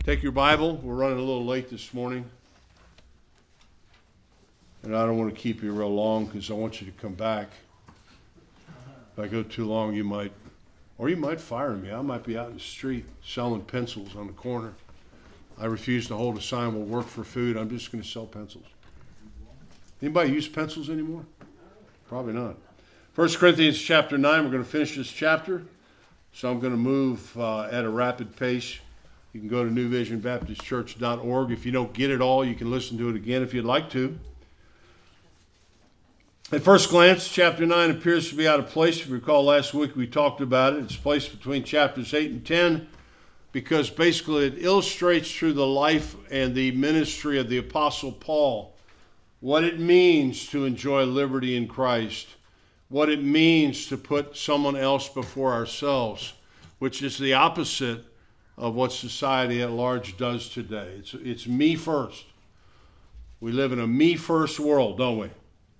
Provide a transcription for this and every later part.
Take your Bible. We're running a little late this morning. And I don't want to keep you real long because I want you to come back. If I go too long, you might fire me. I might be out in the street selling pencils on the corner. I refuse to hold a sign, "Will work for food." I'm just going to sell pencils. Anybody use pencils anymore? Probably not. 1 Corinthians chapter 9, we're going to finish this chapter. So I'm going to move at a rapid pace. You can go to newvisionbaptistchurch.org. If you don't get it all, you can listen to it again if you'd like to. At first glance, chapter 9 appears to be out of place. If you recall, last week we talked about it. It's placed between chapters 8 and 10 because basically it illustrates through the life and the ministry of the Apostle Paul what it means to enjoy liberty in Christ, what it means to put someone else before ourselves, which is the opposite of what society at large does today. It's me first. We live in a me first world, don't we?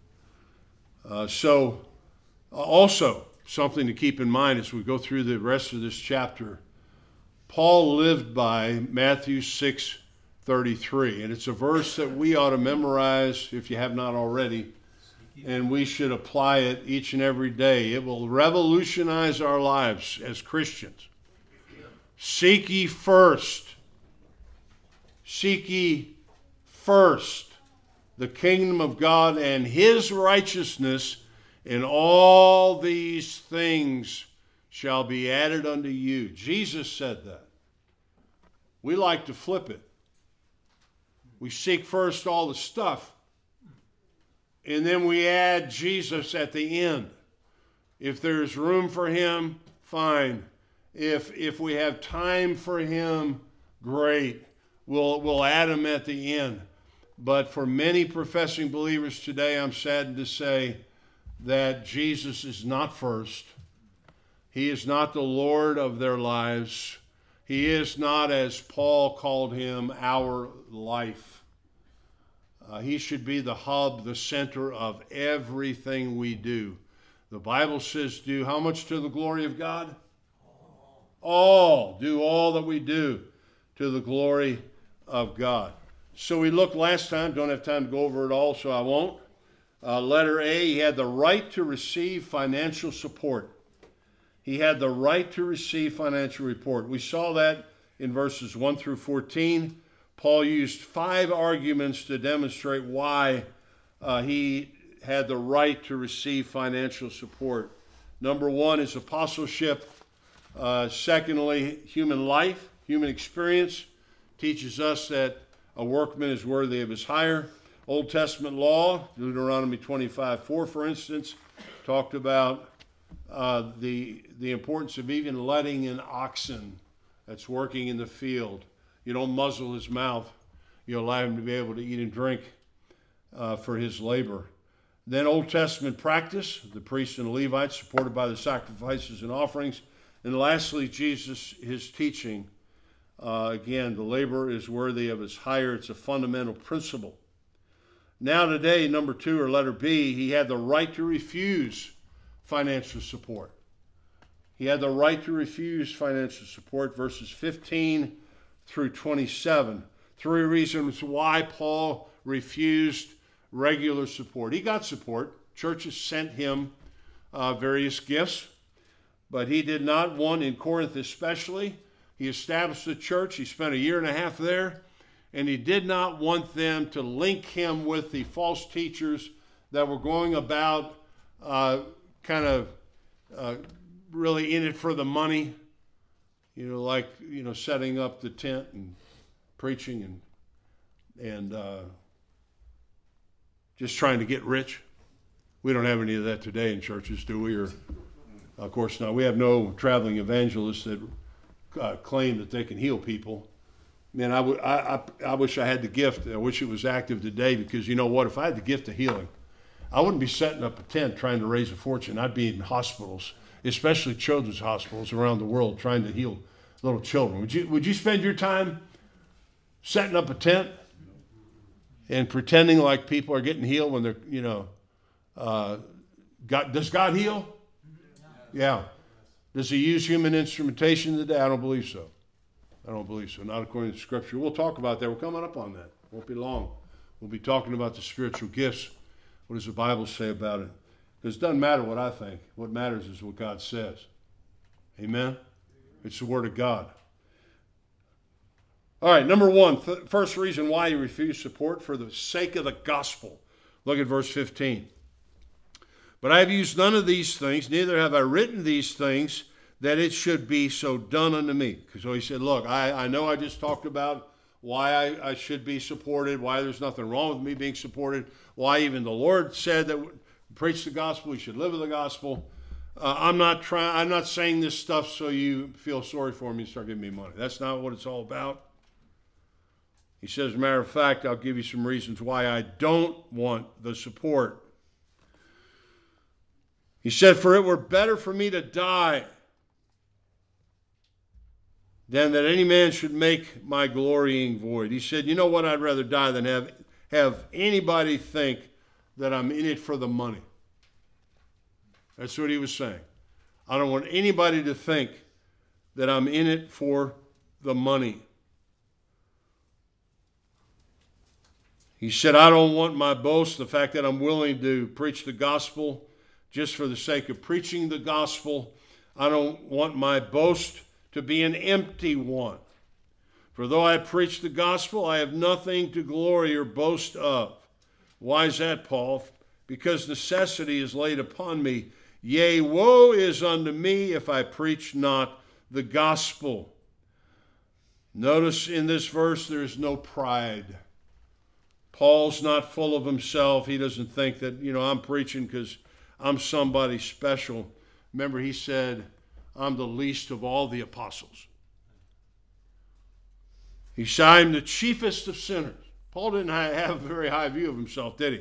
Also, something to keep in mind as we go through the rest of this chapter, Paul lived by Matthew 6:33, and it's a verse that we ought to memorize if you have not already, and we should apply it each and every day. It will revolutionize our lives as Christians. Seek ye first the kingdom of God and his righteousness, and all these things shall be added unto you. Jesus said that. We like to flip it. We seek first all the stuff, and then we add Jesus at the end. If there's room for him, fine. If we have time for him, great. We'll add him at the end. But for many professing believers today, I'm saddened to say that Jesus is not first. He is not the Lord of their lives. He is not, as Paul called him, our life. He should be the hub, the center of everything we do. The Bible says, do how much to the glory of God? All. Do all that we do to the glory of God. So we looked last time, don't have time to go over it all, so I won't. Letter A, he had the right to receive financial support. He had the right to receive financial support. We saw that in verses 1 through 14. Paul used 5 arguments to demonstrate why he had the right to receive financial support. Number 1 is apostleship. Secondly, human life, human experience teaches us that a workman is worthy of his hire. Old Testament law, Deuteronomy 25:4, for instance, talked about the importance of even letting an oxen that's working in the field. You don't muzzle his mouth. You allow him to be able to eat and drink for his labor. Then Old Testament practice, the priests and the Levites, supported by the sacrifices and offerings. And lastly, Jesus, his teaching. Again, the laborer is worthy of his hire. It's a fundamental principle. Now today, number 2, or letter B, he had the right to refuse financial support. He had the right to refuse financial support, verses 15 through 27. 3 reasons why Paul refused regular support. He got support. Churches sent him various gifts. But he did not want, in Corinth especially, he established a church. He spent 1.5 years there, and he did not want them to link him with the false teachers that were going about really in it for the money, setting up the tent and preaching and just trying to get rich. We don't have any of that today in churches, do we? Of course not. We have no traveling evangelists that claim that they can heal people. Man, I wish I had the gift. I wish it was active today, because you know what? If I had the gift of healing, I wouldn't be setting up a tent trying to raise a fortune. I'd be in hospitals, especially children's hospitals around the world, trying to heal little children. Would you spend your time setting up a tent and pretending like people are getting healed when they're, does God heal? Yeah. Does he use human instrumentation today? I don't believe so. I don't believe so. Not according to Scripture. We'll talk about that. We're coming up on that. Won't be long. We'll be talking about the spiritual gifts. What does the Bible say about it? Because it doesn't matter what I think. What matters is what God says. Amen? It's the Word of God. All right, number one, first reason why you refuse support, for the sake of the gospel. Look at verse 15. But I have used none of these things, neither have I written these things, that it should be so done unto me. So he said, look, I know I just talked about why I should be supported, why there's nothing wrong with me being supported, why even the Lord said that preach the gospel, we should live with the gospel. I'm not saying this stuff so you feel sorry for me and start giving me money. That's not what it's all about. He says, as a matter of fact, I'll give you some reasons why I don't want the support. He said, for it were better for me to die than that any man should make my glorying void. He said, you know what, I'd rather die than have anybody think that I'm in it for the money. That's what he was saying. I don't want anybody to think that I'm in it for the money. He said, I don't want my boast, the fact that I'm willing to preach the gospel just for the sake of preaching the gospel. I don't want my boast to be an empty one. For though I preach the gospel, I have nothing to glory or boast of. Why is that, Paul? Because necessity is laid upon me. Yea, woe is unto me if I preach not the gospel. Notice in this verse there is no pride. Paul's not full of himself. He doesn't think that, I'm preaching because I'm somebody special. Remember, he said, I'm the least of all the apostles. He said, I'm the chiefest of sinners. Paul didn't have a very high view of himself, did he?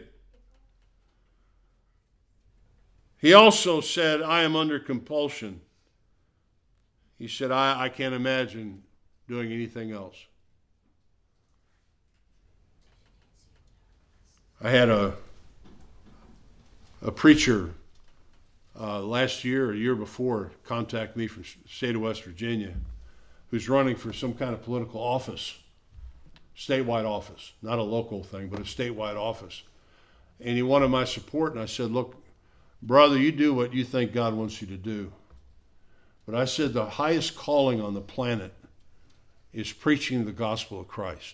He also said, I am under compulsion. He said, I can't imagine doing anything else. I had a preacher last year or a year before contact me from the state of West Virginia who's running for some kind of political office, statewide office, not a local thing, but a statewide office. And he wanted my support, and I said, look, brother, you do what you think God wants you to do. But I said the highest calling on the planet is preaching the gospel of Christ.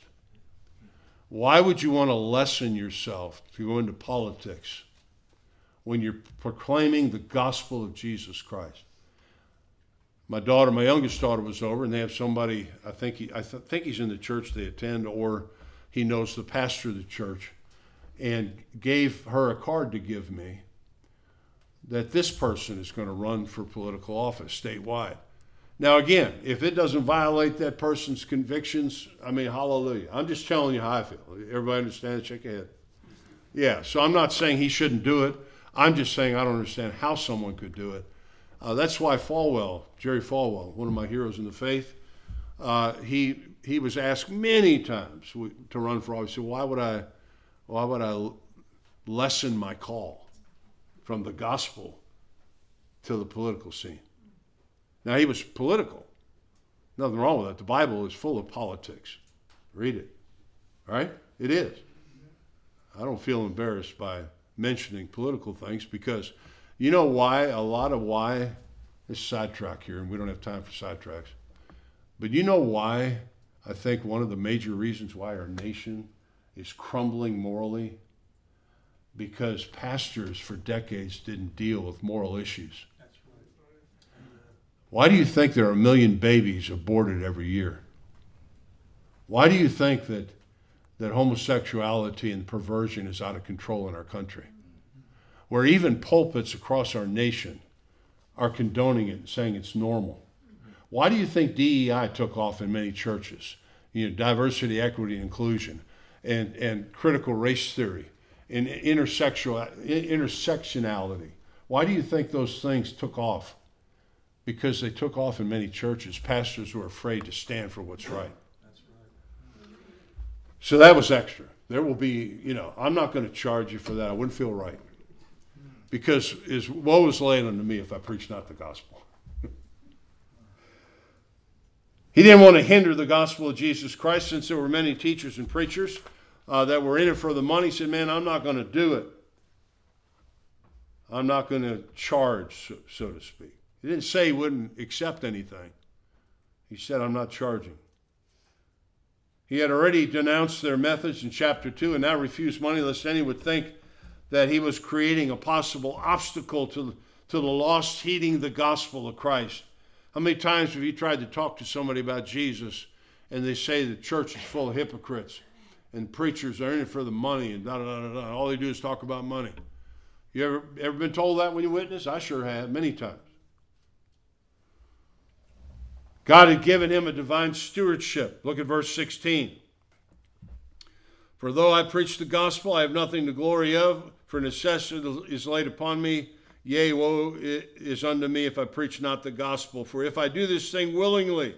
Why would you want to lessen yourself to go into politics when you're proclaiming the gospel of Jesus Christ? My youngest daughter was over, and they have somebody, I think he's in the church they attend, or he knows the pastor of the church, and gave her a card to give me that this person is going to run for political office statewide. Now again, if it doesn't violate that person's convictions, hallelujah. I'm just telling you how I feel. Everybody understand? Shake your head. Yeah, so I'm not saying he shouldn't do it. I'm just saying I don't understand how someone could do it. That's why Jerry Falwell, one of my heroes in the faith, he was asked many times to run for office. He said, why would I lessen my call from the gospel to the political scene? Now, he was political. Nothing wrong with that. The Bible is full of politics. Read it. All right? It is. I don't feel embarrassed by mentioning political things because you know why? A lot of why, this sidetrack here, and we don't have time for sidetracks, but you know why I think one of the major reasons why our nation is crumbling morally? Because pastors for decades didn't deal with moral issues. Why do you think there are 1 million babies aborted every year? Why do you think that homosexuality and perversion is out of control in our country? Where even pulpits across our nation are condoning it and saying it's normal. Why do you think DEI took off in many churches? Diversity, equity, inclusion, and critical race theory, and intersectionality. Why do you think those things took off? Because they took off in many churches. Pastors were afraid to stand for what's right. That's right. So that was extra. There will be, I'm not going to charge you for that. I wouldn't feel right. Because woe is laid unto me if I preach not the gospel. He didn't want to hinder the gospel of Jesus Christ, since there were many teachers and preachers that were in it for the money. He said, man, I'm not going to do it. I'm not going to charge, so to speak. He didn't say he wouldn't accept anything. He said, I'm not charging. He had already denounced their methods in chapter 2 and now refused money lest any would think that he was creating a possible obstacle to the lost heeding the gospel of Christ. How many times have you tried to talk to somebody about Jesus and they say the church is full of hypocrites and preachers are in it for the money and da-da-da-da-da. All they do is talk about money. You ever been told that when you witness? I sure have, many times. God had given him a divine stewardship. Look at verse 16. For though I preach the gospel, I have nothing to glory of, for necessity is laid upon me. Yea, woe is unto me if I preach not the gospel. For if I do this thing willingly,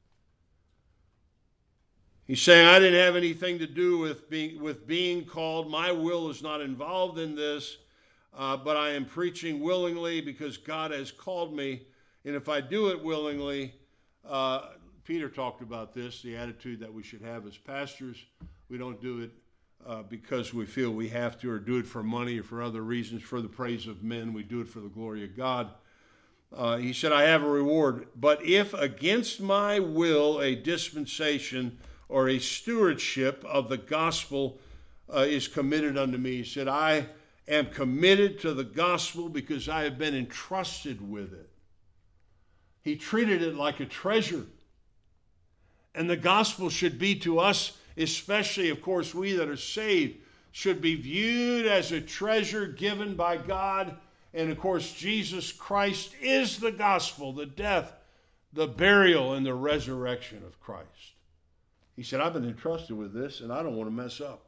he's saying I didn't have anything to do with being called. My will is not involved in this, but I am preaching willingly because God has called me. And if I do it willingly, Peter talked about this, the attitude that we should have as pastors. We don't do it because we feel we have to, or do it for money or for other reasons, for the praise of men. We do it for the glory of God. He said, I have a reward. But if against my will a dispensation or a stewardship of the gospel is committed unto me, he said, I am committed to the gospel because I have been entrusted with it. He treated it like a treasure. And the gospel should be to us, especially, of course, we that are saved, should be viewed as a treasure given by God. And, of course, Jesus Christ is the gospel, the death, the burial, and the resurrection of Christ. He said, I've been entrusted with this, and I don't want to mess up.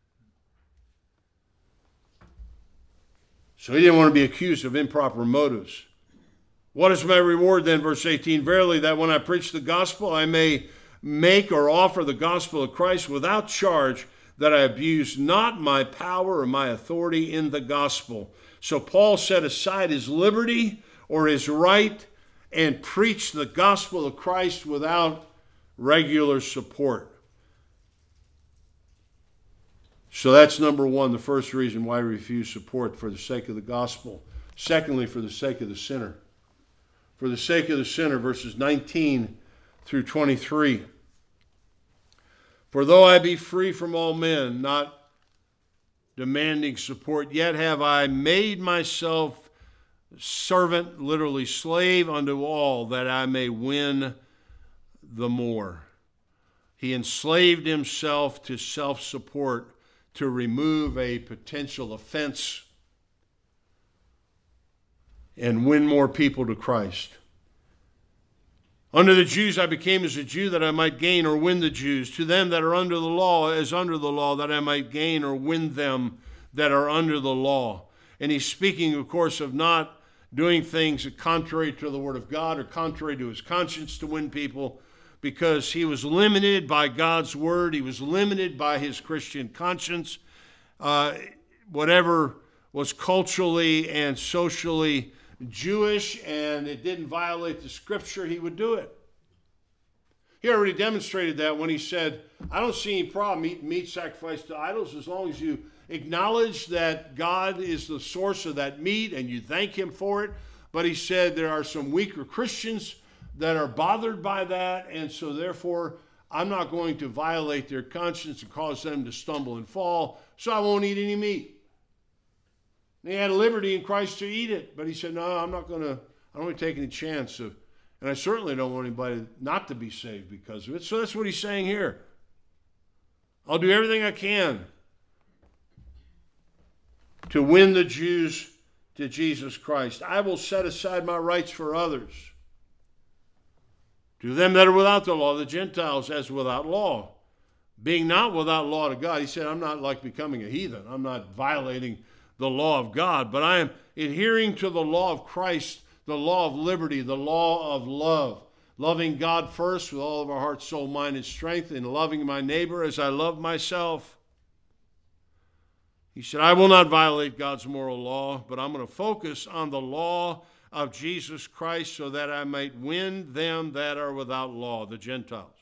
So he didn't want to be accused of improper motives. What is my reward then? Verse 18, verily that when I preach the gospel, I may make or offer the gospel of Christ without charge, that I abuse not my power or my authority in the gospel. So Paul set aside his liberty or his right and preached the gospel of Christ without regular support. So that's number one, the first reason why we refuse support, for the sake of the gospel. Secondly, for the sake of the sinner. For the sake of the sinner, verses 19 through 23. For though I be free from all men, not demanding support, yet have I made myself servant, literally slave unto all, that I may win the more. He enslaved himself to self-support to remove a potential offense and win more people to Christ. Under the Jews I became as a Jew, that I might gain or win the Jews. To them that are under the law, as under the law, that I might gain or win them that are under the law. And he's speaking, of course, of not doing things contrary to the Word of God or contrary to his conscience to win people, because he was limited by God's Word. He was limited by his Christian conscience. Whatever was culturally and socially Jewish, and it didn't violate the Scripture, he would do it. He already demonstrated that when he said, I don't see any problem eating meat sacrificed to idols as long as you acknowledge that God is the source of that meat and you thank him for it. But he said there are some weaker Christians that are bothered by that, and so therefore I'm not going to violate their conscience and cause them to stumble and fall, so I won't eat any meat. They had liberty in Christ to eat it, but he said, no, I don't want to take any chance of, and I certainly don't want anybody not to be saved because of it. So that's what he's saying here. I'll do everything I can to win the Jews to Jesus Christ. I will set aside my rights for others. To them that are without the law, the Gentiles as without law, being not without law to God. He said, I'm not like becoming a heathen. I'm not violating the law of God, but I am adhering to the law of Christ, the law of liberty, the law of love, loving God first with all of our heart, soul, mind, and strength, and loving my neighbor as I love myself. He said, I will not violate God's moral law, but I'm going to focus on the law of Jesus Christ, so that I might win them that are without law, the Gentiles.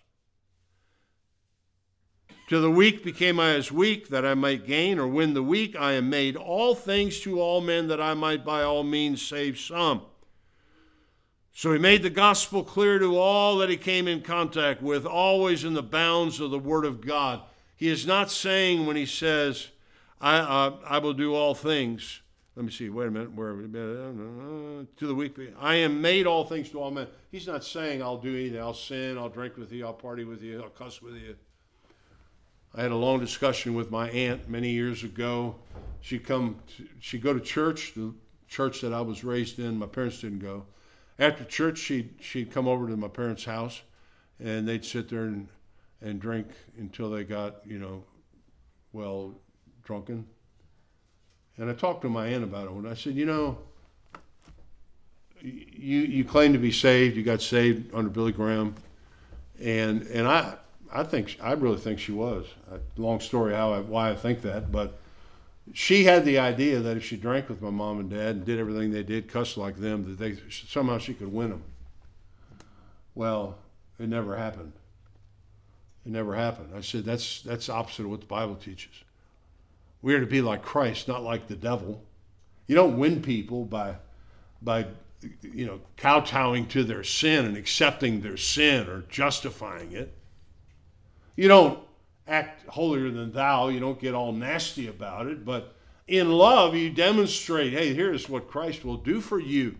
To the weak became I as weak, that I might gain or win the weak. I am made all things to all men, that I might by all means save some. So he made the gospel clear to all that he came in contact with, always in the bounds of the Word of God. He is not saying when he says, I will do all things. Let me see, wait a minute. To the weak, I am made all things to all men. He's not saying I'll do anything. I'll sin, I'll drink with you, I'll party with you, I'll cuss with you. I had a long discussion with my aunt many years ago. She'd go to church, the church that I was raised in. My parents didn't go. After church, she'd come over to my parents' house, and they'd sit there and drink until they got, drunken. And I talked to my aunt about it, and I said, you claim to be saved. You got saved under Billy Graham, and I really think she was. Long story why I think that, but she had the idea that if she drank with my mom and dad and did everything they did, cussed like them, that somehow she could win them. Well, it never happened. It never happened. I said, that's opposite of what the Bible teaches. We are to be like Christ, not like the devil. You don't win people by kowtowing to their sin and accepting their sin or justifying it. You don't act holier than thou. You don't get all nasty about it. But in love, you demonstrate, hey, here's what Christ will do for you.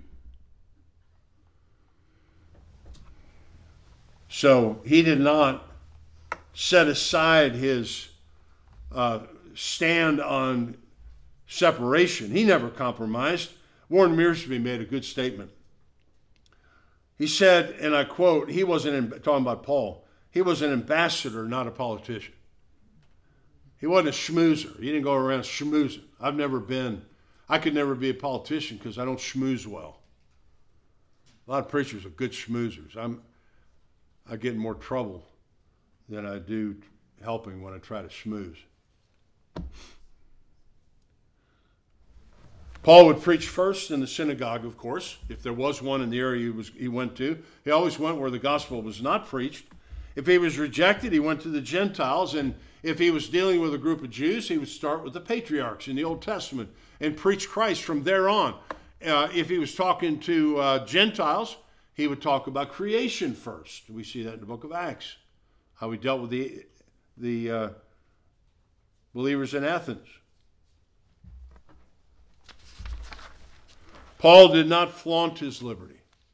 So he did not set aside his stand on separation. He never compromised. Warren Mearsby made a good statement. He said, and I quote, talking about Paul, he was an ambassador, not a politician. He wasn't a schmoozer. He didn't go around schmoozing. I could never be a politician because I don't schmooze well. A lot of preachers are good schmoozers. I get in more trouble than I do helping when I try to schmooze. Paul would preach first in the synagogue, of course, if there was one in the area he went to. He always went where the gospel was not preached. If he was rejected, he went to the Gentiles, and if he was dealing with a group of Jews, he would start with the patriarchs in the Old Testament and preach Christ from there on. If he was talking to Gentiles, he would talk about creation first. We see that in the book of Acts, how he dealt with the believers in Athens. Paul did not flaunt his liberty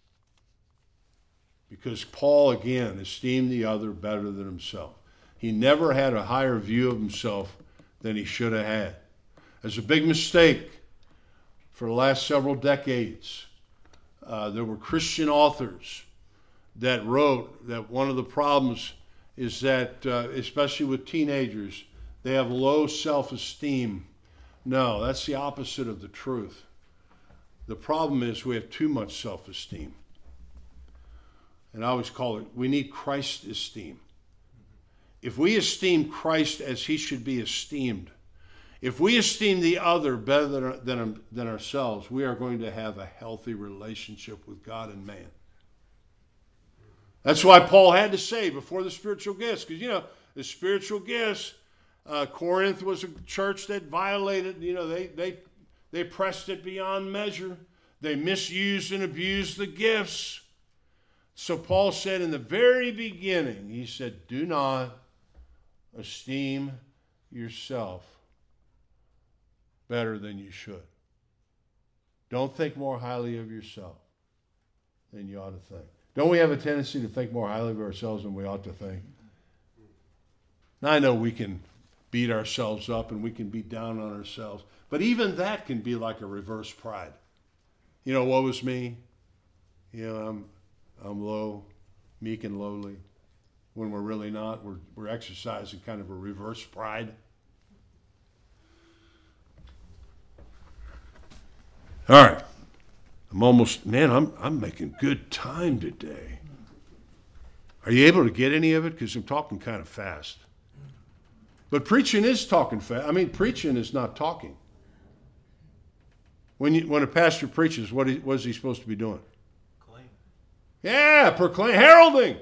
because Paul, again, esteemed the other better than himself. He never had a higher view of himself than he should have had. It's a big mistake for the last several decades. There were Christian authors that wrote that one of the problems is that, especially with teenagers, they have low self-esteem. No, that's the opposite of the truth. The problem is we have too much self-esteem. And I always call it, we need Christ esteem. If we esteem Christ as he should be esteemed, if we esteem the other better than ourselves, we are going to have a healthy relationship with God and man. That's why Paul had to say before the spiritual gifts, because, the spiritual gifts, Corinth was a church that violated, they pressed it beyond measure. They misused and abused the gifts. So Paul said in the very beginning, he said, do not esteem yourself better than you should. Don't think more highly of yourself than you ought to think. Don't we have a tendency to think more highly of ourselves than we ought to think? Now, I know we can beat ourselves up and we can be down on ourselves, but even that can be like a reverse pride. Woe is me. I'm low, meek and lowly. When we're really not, we're exercising kind of a reverse pride. All right. I'm making good time today. Are you able to get any of it? Because I'm talking kind of fast. But preaching is talking fast. Preaching is not talking. When a pastor preaches, what is he supposed to be doing? Proclaim. Yeah, proclaim, heralding.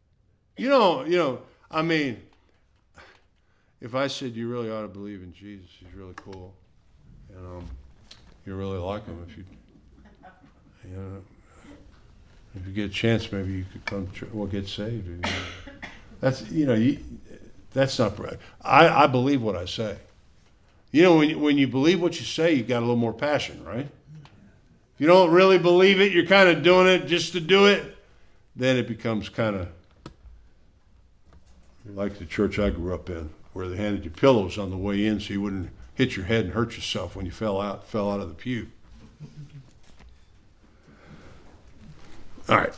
I mean, if I said you really ought to believe in Jesus, he's really cool, you really like him. If you get a chance, maybe you could come. Get saved. That's that's not. I believe what I say. When you believe what you say, you got a little more passion, right? If you don't really believe it, you're kind of doing it just to do it. Then it becomes kind of like the church I grew up in, where they handed you pillows on the way in so you wouldn't hit your head and hurt yourself when you fell out of the pew. All right.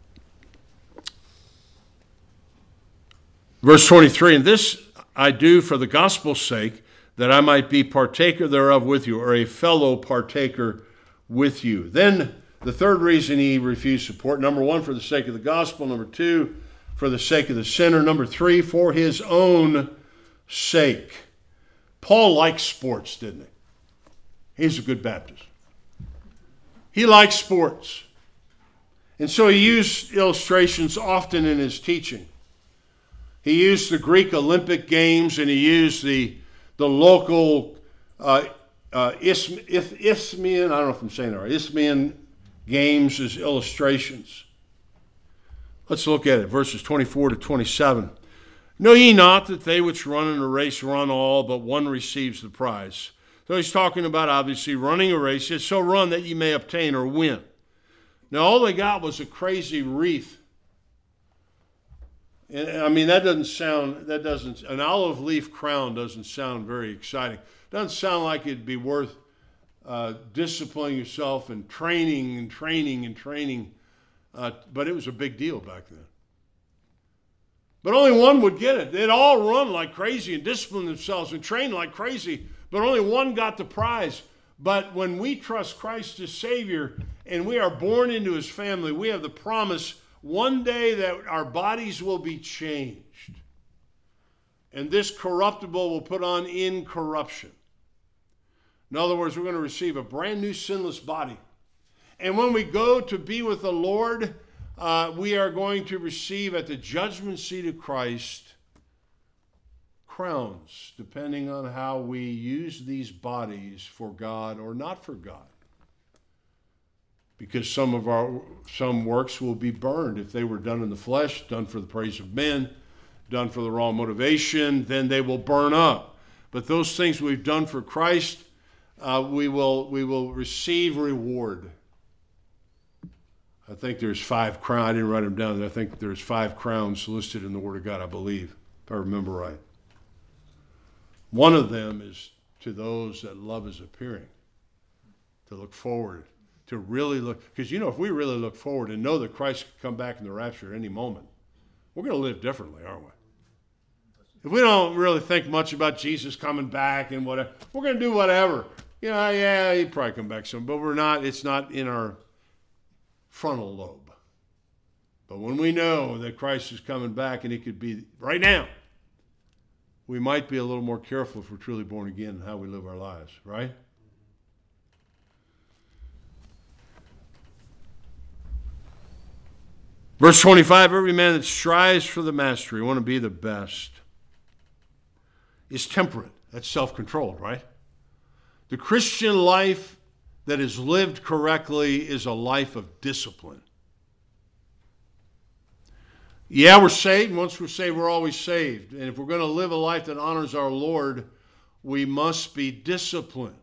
Verse 23, and this I do for the gospel's sake, that I might be partaker thereof with you, or a fellow partaker with you. Then the third reason he refused support, number one, for the sake of the gospel. Number two, for the sake of the sinner. Number three, for his own sake. Paul liked sports, didn't he? He's a good Baptist. He liked sports. And so he used illustrations often in his teaching. He used the Greek Olympic Games, and he used the local Isthmian, I don't know if I'm saying it right, Isthmian Games as illustrations. Let's look at it, verses 24 to 27. Know ye not that they which run in a race run all, but one receives the prize? So he's talking about, obviously, running a race. It's so run that ye may obtain or win. Now, all they got was a crazy wreath. And, I mean, an olive leaf crown doesn't sound very exciting. Doesn't sound like it'd be worth disciplining yourself and training. But it was a big deal back then. But only one would get it. They'd all run like crazy and discipline themselves and train like crazy, but only one got the prize. But when we trust Christ as Savior and we are born into his family, we have the promise one day that our bodies will be changed. And this corruptible will put on incorruption. In other words, we're going to receive a brand new sinless body. And when we go to be with the Lord, we are going to receive at the judgment seat of Christ crowns, depending on how we use these bodies for God or not for God. Because some works will be burned if they were done in the flesh, done for the praise of men, done for the wrong motivation, then they will burn up. But those things we've done for Christ, we will receive reward. I think there's 5 crowns. I didn't write them down. I think there's 5 crowns listed in the Word of God, I believe, if I remember right. One of them is to those that love is appearing, to look forward, to really look. Because, if we really look forward and know that Christ could come back in the rapture at any moment, we're going to live differently, aren't we? If we don't really think much about Jesus coming back and whatever, we're going to do whatever. He'd probably come back soon, but we're not. It's not in our frontal lobe. But when we know that Christ is coming back and he could be right now, we might be a little more careful if we're truly born again in how we live our lives, right? Verse 25, every man that strives for the mastery, want to be the best, is temperate. That's self-controlled, right? The Christian life that is lived correctly is a life of discipline. Yeah, we're saved. Once we're saved, we're always saved. And if we're going to live a life that honors our Lord, we must be disciplined.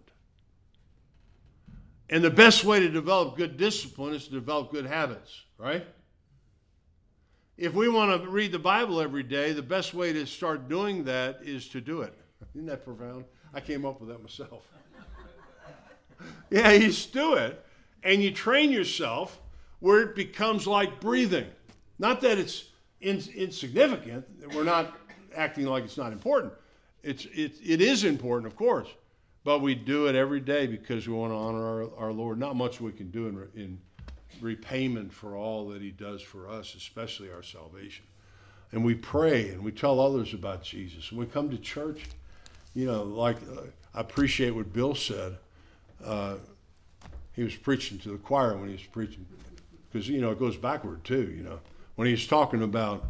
And the best way to develop good discipline is to develop good habits, right? If we want to read the Bible every day, the best way to start doing that is to do it. Isn't that profound? I came up with that myself. Yeah, you just do it, and you train yourself where it becomes like breathing. Not that it's insignificant. We're not acting like it's not important. It is important, of course, but we do it every day because we want to honor our Lord. Not much we can do in repayment for all that he does for us, especially our salvation. And we pray and we tell others about Jesus. When we come to church, I appreciate what Bill said. He was preaching to the choir when he was preaching, because, it goes backward too, When he was talking about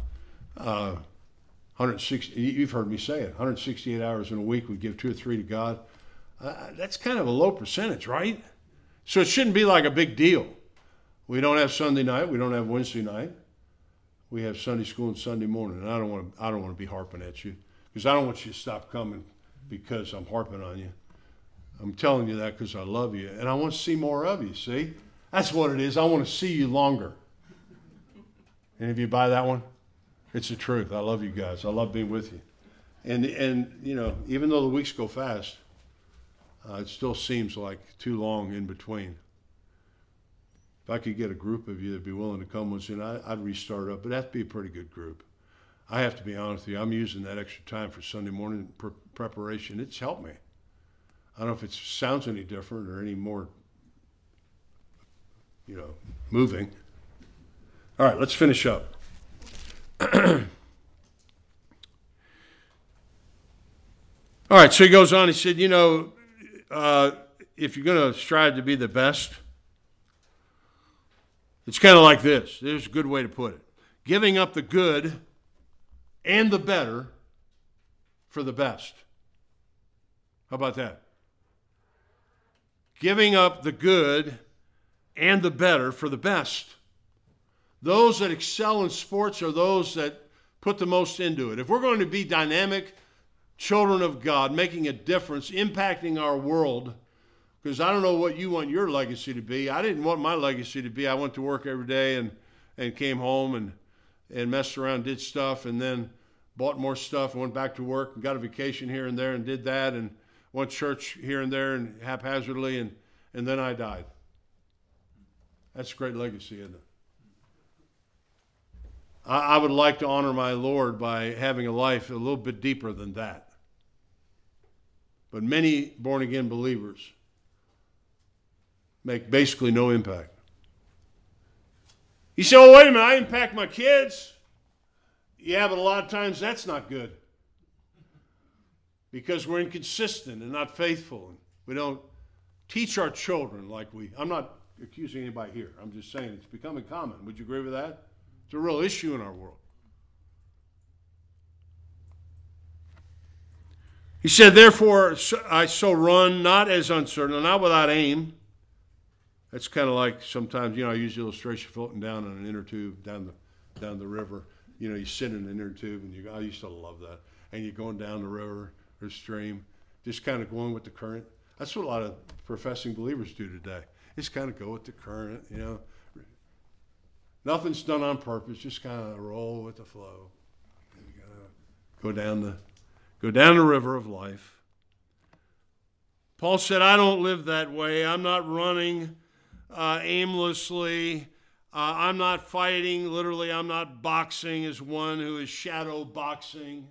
160, you've heard me say it, 168 hours in a week, we give 2 or 3 to God. That's kind of a low percentage, right? So it shouldn't be like a big deal. We don't have Sunday night. We don't have Wednesday night. We have Sunday school and Sunday morning. And I don't want to be harping at you, because I don't want you to stop coming because I'm harping on you. I'm telling you that because I love you, and I want to see more of you. See, that's what it is. I want to see you longer. Any of you buy that one? It's the truth. I love you guys. I love being with you. And even though the weeks go fast, it still seems like too long in between. If I could get a group of you that'd be willing to come once in, I'd restart up. But it'd have to be a pretty good group. I have to be honest with you. I'm using that extra time for Sunday morning preparation. It's helped me. I don't know if it sounds any different or any more, moving. All right, let's finish up. All right, so he goes on. He said, if you're going to strive to be the best, it's kind of like this. There's a good way to put it. Giving up the good and the better for the best. How about that? Giving up the good and the better for the best. Those that excel in sports are those that put the most into it. If we're going to be dynamic children of God, making a difference, impacting our world, because I don't know what you want your legacy to be. I didn't want my legacy to be I went to work every day and came home and messed around, did stuff, and then bought more stuff and went back to work and got a vacation here and there and did that and went to church here and there and haphazardly, and then I died. That's a great legacy, isn't it? I would like to honor my Lord by having a life a little bit deeper than that. But many born-again believers make basically no impact. You say, wait a minute, I impact my kids. Yeah, but a lot of times that's not good. Because we're inconsistent and not faithful. And we don't teach our children I'm not accusing anybody here. I'm just saying it's becoming common. Would you agree with that? It's a real issue in our world. He said, therefore, I so run, not as uncertain, not without aim. That's kind of like sometimes, I use the illustration floating down on an inner tube down the river. You sit in an inner tube, and I used to love that. And you're going down the river or stream, just kind of going with the current. That's what a lot of professing believers do today. Just kind of go with the current, Nothing's done on purpose, just kind of roll with the flow. Go down the river of life. Paul said, I don't live that way. I'm not running aimlessly. I'm not fighting. Literally, I'm not boxing as one who is shadow boxing.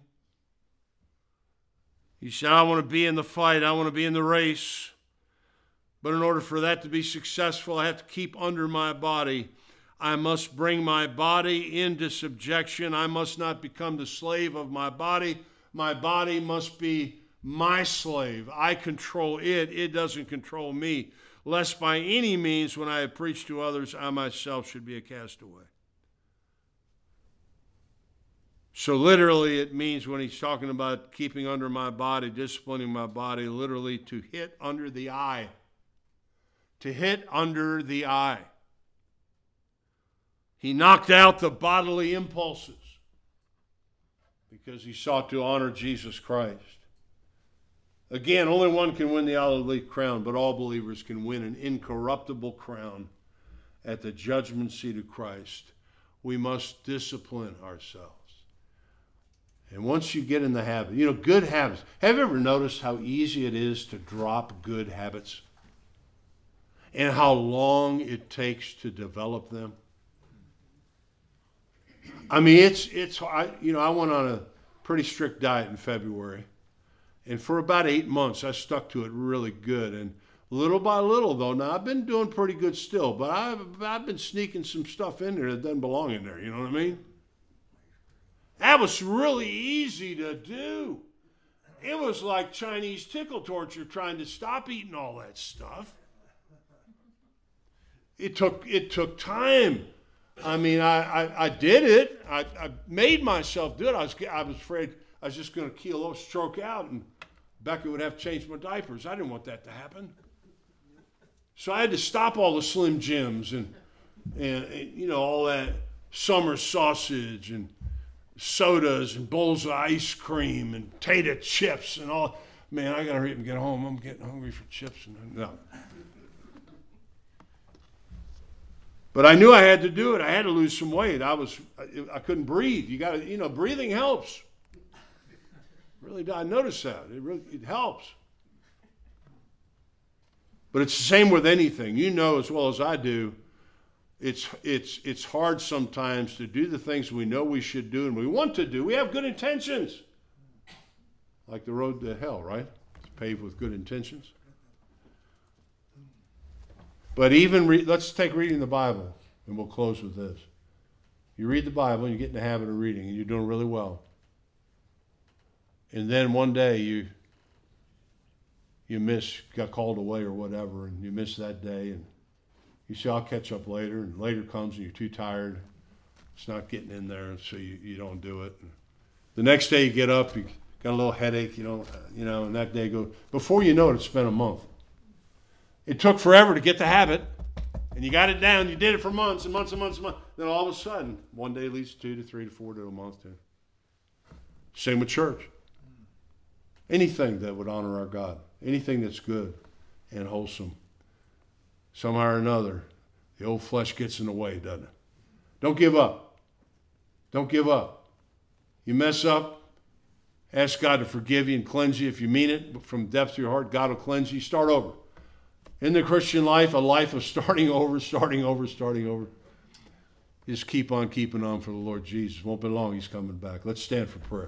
He said, I want to be in the fight. I want to be in the race. But in order for that to be successful, I have to keep under my body. I must bring my body into subjection. I must not become the slave of my body. My body must be my slave. I control it. It doesn't control me. Lest by any means, when I have preached to others, I myself should be a castaway. So literally it means when he's talking about keeping under my body, disciplining my body, literally to hit under the eye. To hit under the eye. He knocked out the bodily impulses because he sought to honor Jesus Christ. Again, only one can win the olive leaf crown, but all believers can win an incorruptible crown at the judgment seat of Christ. We must discipline ourselves. And once you get in the habit, good habits. Have you ever noticed how easy it is to drop good habits? And how long it takes to develop them? I mean, I went on a pretty strict diet in February. And for about 8 months, I stuck to it really good. And little by little, though, now I've been doing pretty good still, but I've been sneaking some stuff in there that doesn't belong in there, you know what I mean? That was really easy to do. It was like Chinese tickle torture trying to stop eating all that stuff. It took time. I mean, I did it. I made myself do it. I was afraid I was just going to keel over, stroke out, and Becca would have to change my diapers. I didn't want that to happen. So I had to stop all the Slim Jims and you know, all that summer sausage and sodas and bowls of ice cream and potato chips and all. Man, I got to hurry up and get home. I'm getting hungry for chips. No. But I knew I had to do it. I had to lose some weight. I couldn't breathe. You got to, you know, breathing helps. Really, I noticed that. It helps. But it's the same with anything. You know as well as I do, it's hard sometimes to do the things we know we should do and we want to do. We have good intentions. Like the road to hell, right? It's paved with good intentions. But even, let's take reading the Bible, and we'll close with this. You read the Bible, and you get in the habit of reading, and you're doing really well. And then one day you got called away or whatever, and you miss that day, and you say, I'll catch up later, and later comes and you're too tired. It's not getting in there, and so you don't do it. And the next day you get up, you got a little headache, you know, and that day goes. Before you know it, it's been a month. It took forever to get the habit, and you got it down. You did it for months and months and months and months. Then all of a sudden, one day leads to 2 to 3 to 4 to a month. Same with church. Anything that would honor our God, anything that's good and wholesome, somehow or another, the old flesh gets in the way, doesn't it? Don't give up. Don't give up. You mess up, ask God to forgive you and cleanse you. If you mean it from the depths of your heart, God will cleanse you. Start over. In the Christian life, a life of starting over. Just keep on keeping on for the Lord Jesus. Won't be long, he's coming back. Let's stand for prayer.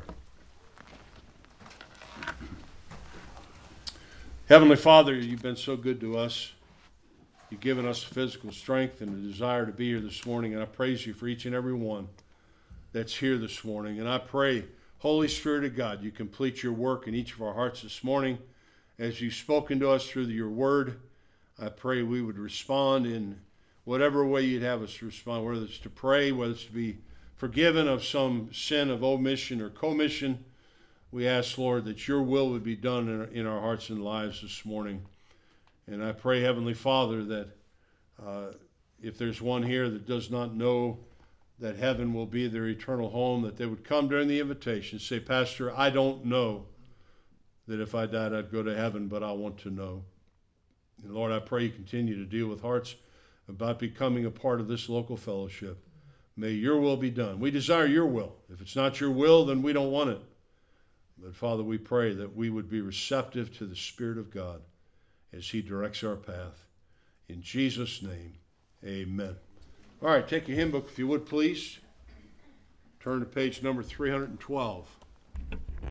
Heavenly Father, you've been so good to us. You've given us physical strength and a desire to be here this morning, and I praise you for each and every one that's here this morning. And I pray, Holy Spirit of God, you complete your work in each of our hearts this morning. As you've spoken to us through your word, I pray we would respond in whatever way you'd have us to respond, whether it's to pray, whether it's to be forgiven of some sin of omission or commission. We ask, Lord, that your will would be done in our hearts and lives this morning. And I pray, Heavenly Father, that if there's one here that does not know that heaven will be their eternal home, that they would come during the invitation, say, Pastor, I don't know that if I died I'd go to heaven, but I want to know. And Lord, I pray you continue to deal with hearts about becoming a part of this local fellowship. May your will be done. We desire your will. If it's not your will, then we don't want it. But Father, we pray that we would be receptive to the Spirit of God as he directs our path. In Jesus' name, amen. All right, take your hymn book if you would, please. Turn to page number 312.